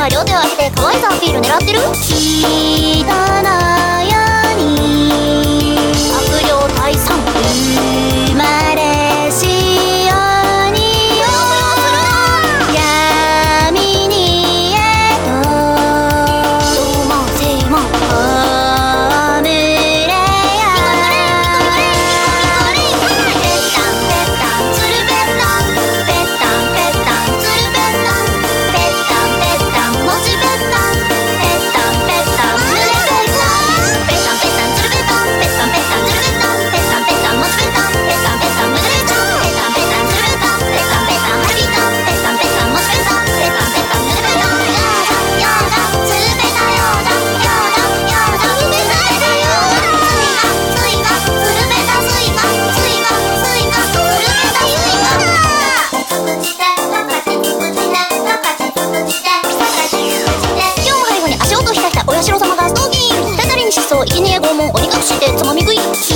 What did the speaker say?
は両手を上げて可愛さアピール狙ってる。汚やに悪霊退散生まれしように闇にへとどうもせいもおむれやぺったんぺったんつるぺったんぺったんぺったんつるぺったんぺったんぺったんもちぺったんぺったんぺったんぬれぺったんぺったんぺったんつるぺったんぺったんぺったんつるぺったんぺったんぺったんもちぺったんぺったんぺったんむずれちゃんぺったんぺったんつるぺったんぺったんぺったんはりびたんぺったんぺったんもちぺったんぺったんぺったんぬれぺったんやだつるぺたよだやだやだつるぺたよだすいまつるぺたすいますいまつるぺたすいま今日も背後に足音をひたひたお社様がストーキングたたりに疾走生贄拷問鬼隠しでつまみ食い